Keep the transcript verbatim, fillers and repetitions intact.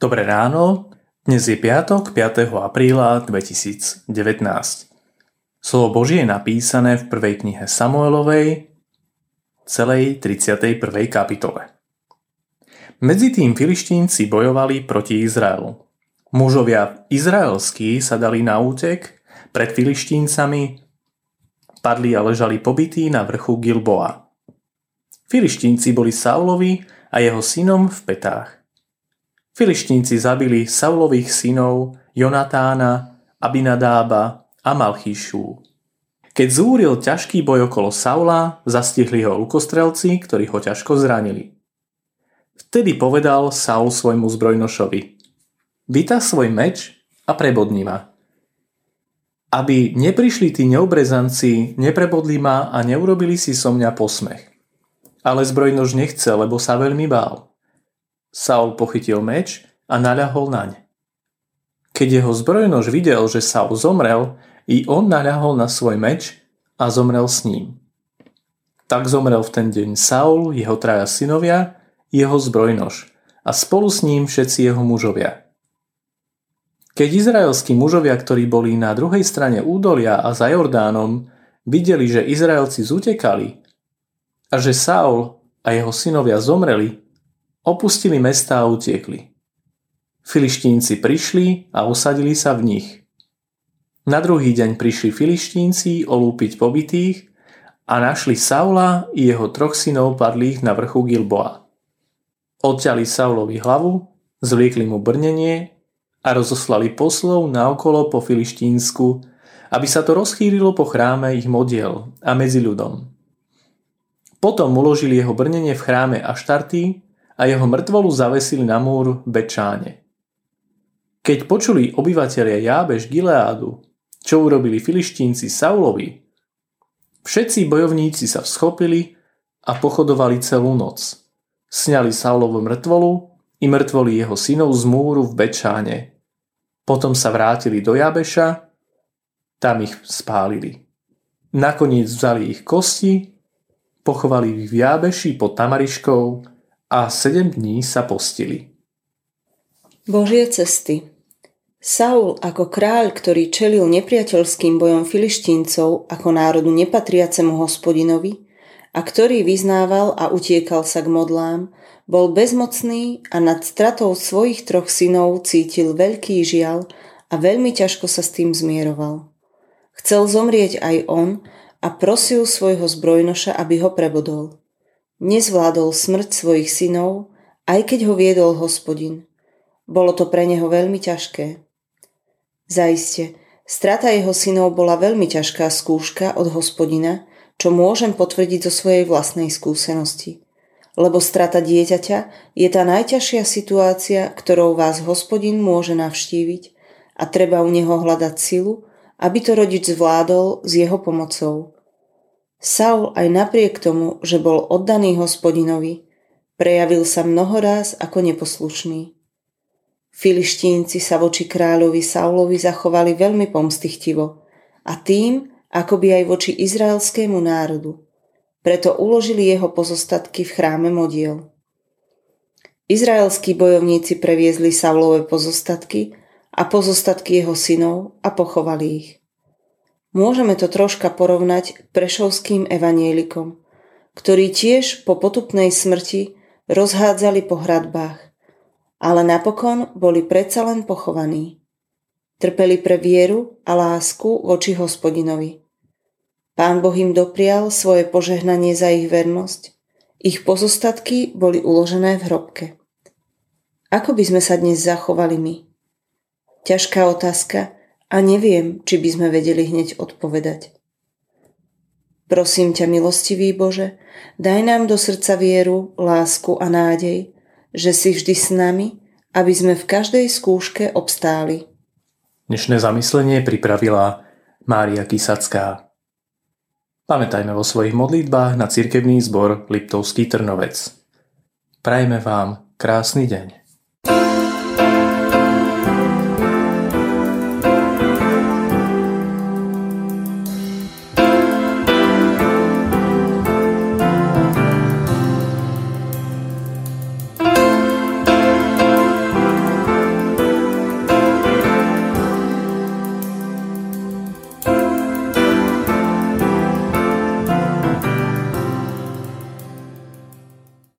Dobré ráno, dnes je piatok, piateho apríla dvetisícdevätnásť. Slovo Božie je napísané v prvej knihe Samuelovej, celej tridsiatej prvej kapitole. Medzi tým Filištínci bojovali proti Izraelu. Mužovia izraelskí sa dali na útek pred Filištíncami, padli a ležali pobití na vrchu Gilboa. Filištínci boli Saulovi a jeho synom v petách. Filištínci zabili Saulových synov Jonatána, Abinadába a Malchíšu. Keď zúril ťažký boj okolo Saula, zastihli ho lukostrelci, ktorí ho ťažko zranili. Vtedy povedal Saul svojmu zbrojnošovi: Vytah svoj meč a prebodni ma. Aby neprišli tí neobrezanci, neprebodli ma a neurobili si so mňa posmech. Ale zbrojnoš nechcel, lebo sa veľmi bál. Saul pochytil meč a naľahol naň. Keď jeho zbrojnož videl, že Saul zomrel, i on naľahol na svoj meč a zomrel s ním. Tak zomrel v ten deň Saul, jeho traja synovia, jeho zbrojnož a spolu s ním všetci jeho mužovia. Keď izraelskí mužovia, ktorí boli na druhej strane údolia a za Jordánom, videli, že Izraelci zutekali a že Saul a jeho synovia zomreli, opustili mestá a utiekli. Filištínci prišli a usadili sa v nich. Na druhý deň prišli Filištínci olúpiť pobitých a našli Saula i jeho troch synov padlých na vrchu Gilboa. Odťali Saulovi hlavu, zvliekli mu brnenie a rozoslali poslov naokolo po Filištínsku, aby sa to rozchýrilo po chráme ich modiel a medzi ľudom. Potom uložili jeho brnenie v chráme Aštarty a jeho mŕtvolu zavesili na múr v Betšáne. Keď počuli obyvatelia Jábeš Gileádu, čo urobili Filištínci Saulovi, všetci bojovníci sa vschopili a pochodovali celú noc. Sňali Saulovu mŕtvolu i mŕtvoly jeho synov z múru v Betšáne. Potom sa vrátili do Jábeša, tam ich spálili. Nakoniec vzali ich kosti, pochovali ich v Jábeši pod Tamariškou a sedem dní sa postili. Božie cesty. Saul ako kráľ, ktorý čelil nepriateľským bojom Filištíncov ako národu nepatriacemu Hospodinovi a ktorý vyznával a utiekal sa k modlám, bol bezmocný a nad stratou svojich troch synov cítil veľký žiaľ a veľmi ťažko sa s tým zmieroval. Chcel zomrieť aj on a prosil svojho zbrojnoša, aby ho prebodol. Nezvládol smrť svojich synov, aj keď ho viedol Hospodin. Bolo to pre neho veľmi ťažké. Zaiste, strata jeho synov bola veľmi ťažká skúška od Hospodina, čo môžem potvrdiť zo svojej vlastnej skúsenosti. Lebo strata dieťaťa je tá najťažšia situácia, ktorou vás Hospodin môže navštíviť a treba u neho hľadať silu, aby to rodič zvládol s jeho pomocou. Saul aj napriek tomu, že bol oddaný Hospodinovi, prejavil sa mnohoráz ako neposlušný. Filištínci sa voči kráľovi Saulovi zachovali veľmi pomstychtivo a tým, akoby aj voči izraelskému národu. Preto uložili jeho pozostatky v chráme modiel. Izraelskí bojovníci previezli Saulove pozostatky a pozostatky jeho synov a pochovali ich. Môžeme to troška porovnať k prešovským evanjelikom, ktorí tiež po potupnej smrti rozhádzali po hradbách, ale napokon boli predsa len pochovaní. Trpeli pre vieru a lásku voči Hospodinovi. Pán Boh im doprial svoje požehnanie za ich vernosť. Ich pozostatky boli uložené v hrobke. Ako by sme sa dnes zachovali my? Ťažká otázka a neviem, či by sme vedeli hneď odpovedať. Prosím ťa, milostivý Bože, daj nám do srdca vieru, lásku a nádej, že si vždy s nami, aby sme v každej skúške obstáli. Dnešné zamyslenie pripravila Mária Kisacká. Pamätajme vo svojich modlitbách na cirkevný zbor Liptovský Trnovec. Prajme vám krásny deň.